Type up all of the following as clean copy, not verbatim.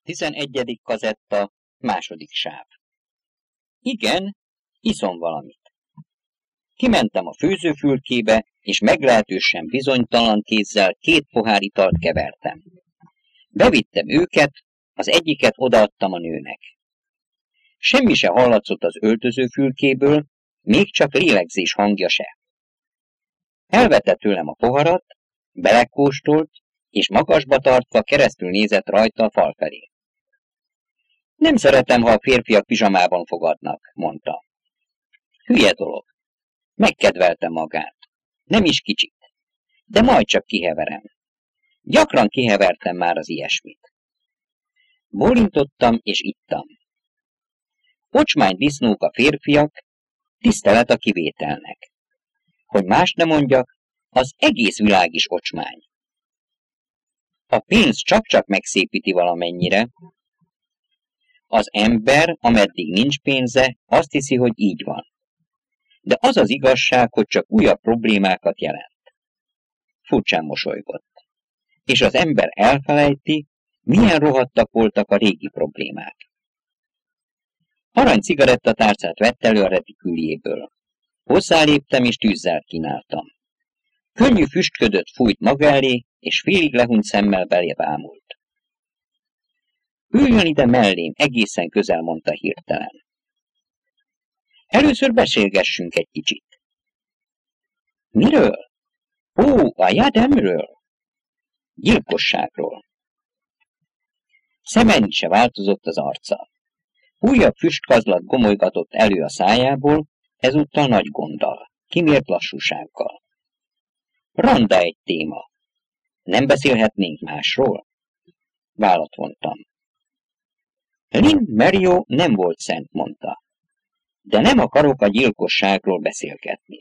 11. kazetta, második sáv. Igen, iszom valamit. Kimentem a főzőfülkébe, és meglehetősen bizonytalan kézzel 2 pohár italt kevertem. Bevittem őket, az egyiket odaadtam a nőnek. Semmi se hallatszott az öltözőfülkéből, még csak lélegzés hangja se. Elvette tőlem a poharat, belekóstolt, és magasba tartva keresztül nézett rajta a fal felé. Nem szeretem, ha a férfiak pizsamában fogadnak, mondta. Hülye dolog. Megkedveltem magát. Nem is kicsit. De majd csak kiheverem. Gyakran kihevertem már az ilyesmit. Bólintottam és ittam. Ocsmány disznók a férfiak, tisztelet a kivételnek. Hogy más ne mondjak, az egész világ is ocsmány. A pénz csak-csak megszépíti valamennyire. Az ember, ameddig nincs pénze, azt hiszi, hogy így van. De az az igazság, hogy csak újabb problémákat jelent. Furcsán mosolygott. És az ember elfelejti, milyen rohadtak voltak a régi problémák. Arany cigarettatárcát vett elő a retiküljéből. Hozzáléptem és tűzzel kínáltam. Könnyű füstködött fújt maga elé, és félig lehunyt szemmel belévámult. Üljön ide mellém, egészen közel, mondta hirtelen. Először beszélgessünk egy kicsit. Miről? Ó, a jádemről? Gyilkosságról. Szemennyit se változott az arca. Újabb füstkazlat gomolygatott elő a szájából, ezúttal nagy gonddal, kimért lassúsággal. Randa egy téma. Nem beszélhetnénk másról? Vállat vontam. Lynn Merriot nem volt szent, mondta. De nem akarok a gyilkosságról beszélgetni.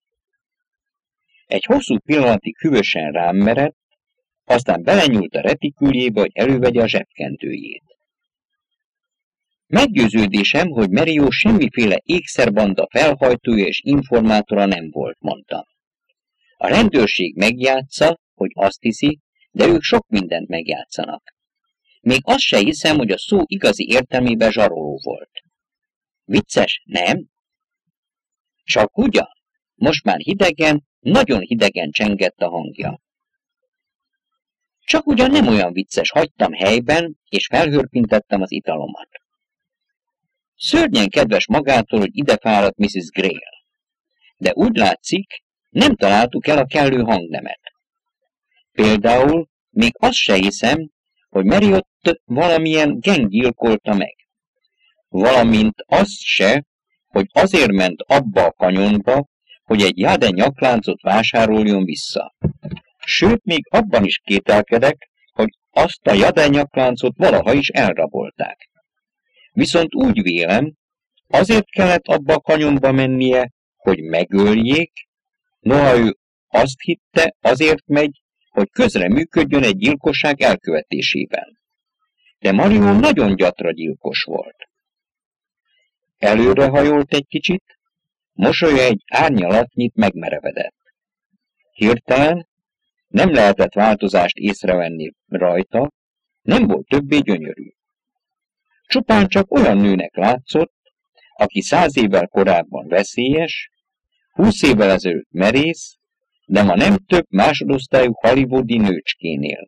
Egy hosszú pillanatig hűvösen rám merett, aztán belenyúlt a retiküljébe, hogy elővegye a zsebkendőjét. Meggyőződésem, hogy Merriot semmiféle ékszerbanda felhajtója és informátora nem volt, mondtam. A rendőrség megjátsza, hogy azt hiszi, de ők sok mindent megjátszanak. Még azt se hiszem, hogy a szó igazi értelmében zsaroló volt. Vicces, nem? Csak ugyan? Most már hidegen, nagyon hidegen csengett a hangja. Csak ugyan nem olyan vicces, hagytam helyben, és felhörpintettem az italomat. Szörnyen kedves magától, hogy ide fáradt Mrs. Grayle. De úgy látszik, nem találtuk el a kellő hangnemet. Például még azt se hiszem, hogy Merriot valamilyen geng gyilkolta meg. Valamint azt se, hogy azért ment abba a kanyonba, hogy egy jáde nyakláncot vásároljon vissza. Sőt, még abban is kételkedek, hogy azt a jáde nyakláncot valaha is elrabolták. Viszont úgy vélem, azért kellett abba a kanyonba mennie, hogy megöljék, noha ő azt hitte, azért megy, hogy közreműködjön egy gyilkosság elkövetésében. De Marion nagyon gyatra gyilkos volt. Előrehajolt egy kicsit, mosolya egy árnyalatnyit megmerevedett. Hirtelen nem lehetett változást észrevenni rajta, nem volt többé gyönyörű. Csupán csak olyan nőnek látszott, aki 100 évvel korábban veszélyes, 20 évvel ezelőtt merész, de ma nem több másodosztályú hollywoodi nőcskénél.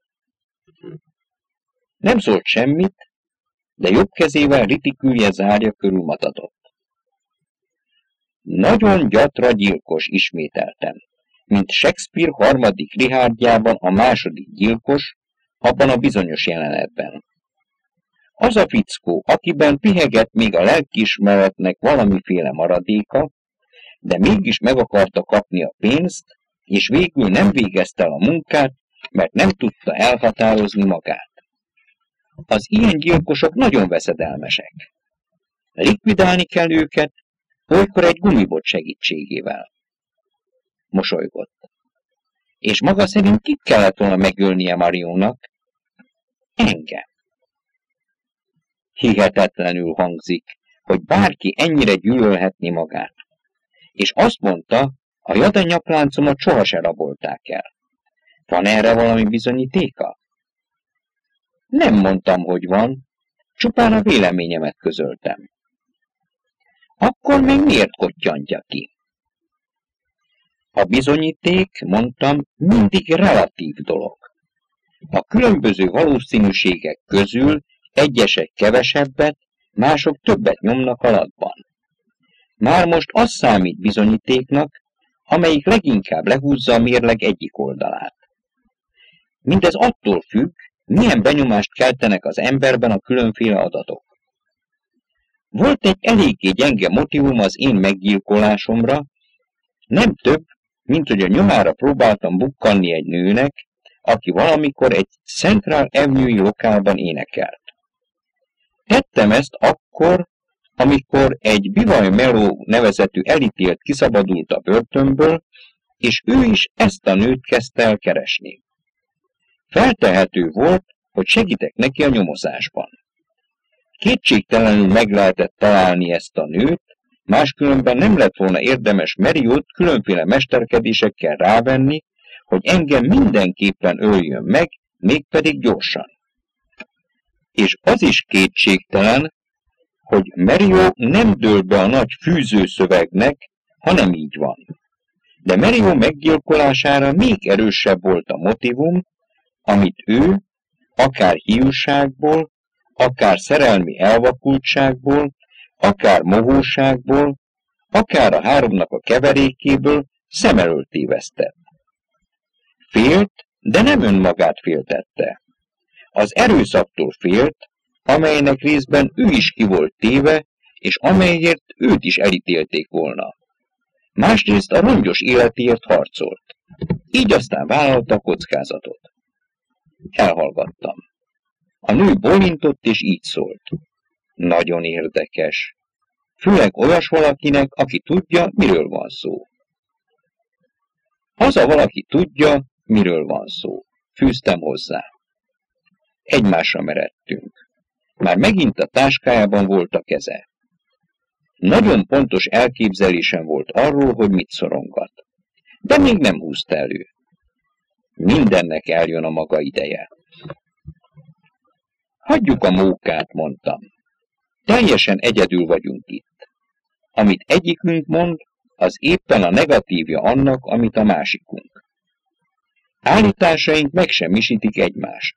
Nem szólt semmit, de jobb kezével retikülje zárja körül matatott. Nagyon gyatra gyilkos, ismételtem, mint Shakespeare 3. Richardjában a második gyilkos, abban a bizonyos jelenetben. Az a fickó, akiben pihegett még a lelkiismeretnek valamiféle maradéka, de mégis meg akarta kapni a pénzt, és végül nem végezte el a munkát, mert nem tudta elhatározni magát. Az ilyen gyilkosok nagyon veszedelmesek. Likvidálni kell őket, olykor egy gumibot segítségével. Mosolygott. És maga szerint kit kellett volna megölnie Marionnak? Engem. Hihetetlenül hangzik, hogy bárki ennyire gyűlölhetni magát. És azt mondta, a jadanyakláncomat soha se rabolták el. Van erre valami bizonyítéka? Nem mondtam, hogy van, csupán a véleményemet közöltem. Akkor meg miért kottyantja ki? A bizonyíték, mondtam, mindig relatív dolog. A különböző valószínűségek közül egyesek kevesebbet, mások többet nyomnak alatban. Már most az számít bizonyítéknak, amelyik leginkább lehúzza a mérleg egyik oldalát. Mindez attól függ, milyen benyomást keltenek az emberben a különféle adatok. Volt egy eléggé gyenge motívum az én meggyilkolásomra, nem több, mint hogy a nyomára próbáltam bukkanni egy nőnek, aki valamikor egy Central Avenue-i lokálban énekelt. Tettem ezt akkor, amikor egy Bivaj Meló nevezetű elítélt kiszabadult a börtönből, és ő is ezt a nőt kezdte el keresni. Feltehető volt, hogy segítek neki a nyomozásban. Kétségtelenül meg lehetett találni ezt a nőt, máskülönben nem lett volna érdemes Mariót különféle mesterkedésekkel rávenni, hogy engem mindenképpen öljön meg, mégpedig gyorsan. És az is kétségtelen, hogy Marió nem dől be a nagy fűzőszövegnek, hanem így van. De Marió meggyilkolására még erősebb volt a motívum, amit ő, akár hiúságból, akár szerelmi elvakultságból, akár mohóságból, akár a háromnak a keverékéből szem elől tévesztett. Félt, de nem önmagát féltette. Az erőszaktól félt, amelynek részben ő is ki volt téve, és amelyért őt is elítélték volna. Másrészt a rongyos életéért harcolt. Így aztán vállalta a kockázatot. Elhallgattam. A nő bólintott, és így szólt. Nagyon érdekes. Főleg olyas valakinek, aki tudja, miről van szó. Az a valaki tudja, miről van szó. Fűztem hozzá. Egymásra meredtünk. Már megint a táskájában volt a keze. Nagyon pontos elképzelésem volt arról, hogy mit szorongat. De még nem húzta elő. Mindennek eljön a maga ideje. Hagyjuk a mókát, mondtam. Teljesen egyedül vagyunk itt. Amit egyikünk mond, az éppen a negatívja annak, amit a másikunk. Állításaink megsemmisítik egymást.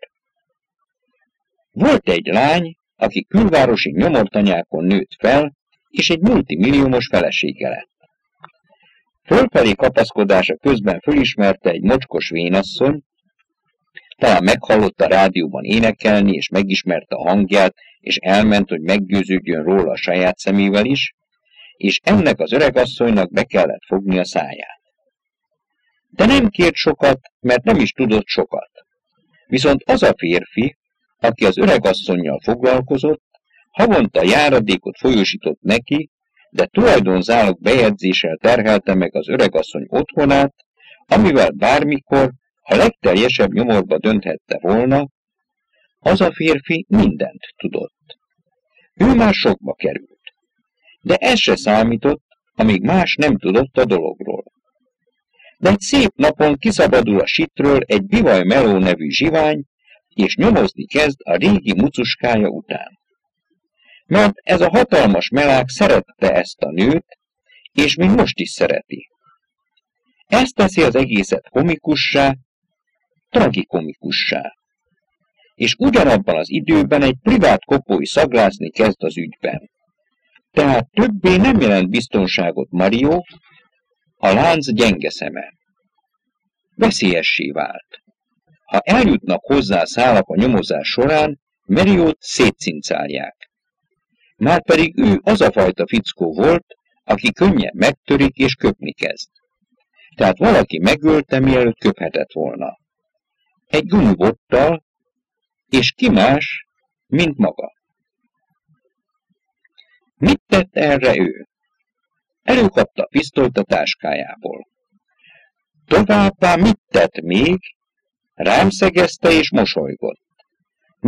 Volt egy lány, aki külvárosi nyomortanyákon nőtt fel, és egy multimilliómos felesége lett. Fölfelé kapaszkodása közben fölismerte egy mocskos vénasszony, talán meghallotta a rádióban énekelni, és megismerte a hangját, és elment, hogy meggyőződjön róla a saját szemével is, és ennek az öregasszonynak be kellett fogni a száját. De nem kért sokat, mert nem is tudott sokat. Viszont az a férfi, aki az öregasszonnyal foglalkozott, havonta járadékot folyósított neki, de tulajdonzálog bejegyzéssel terhelte meg az öregasszony otthonát, amivel bármikor a legteljesebb nyomorba dönthette volna, az a férfi mindent tudott. Ő már sokba került. De ez se számított, amíg más nem tudott a dologról. De egy szép napon kiszabadul a sitről egy Bivaj Meló nevű zsivány, és nyomozni kezd a régi mucuskája után. Mert ez a hatalmas melák szerette ezt a nőt, és még most is szereti. Ez teszi az egészet komikussá, tragikomikussá. És ugyanabban az időben egy privát kopói szaglászni kezd az ügyben. Tehát többé nem jelent biztonságot Marió, a lánc gyenge szeme. Veszélyessé vált. Ha eljutnak hozzá szálak a nyomozás során, Mariót szétszincálják. Márpedig ő az a fajta fickó volt, aki könnyen megtörik és köpni kezd. Tehát valaki megölte, mielőtt köphetett volna. Egy gumibottal, és ki más, mint maga. Mit tett erre ő? Előkapta a pisztolyt a táskájából. Továbbá mit tett még? Rám szegezte és mosolygott.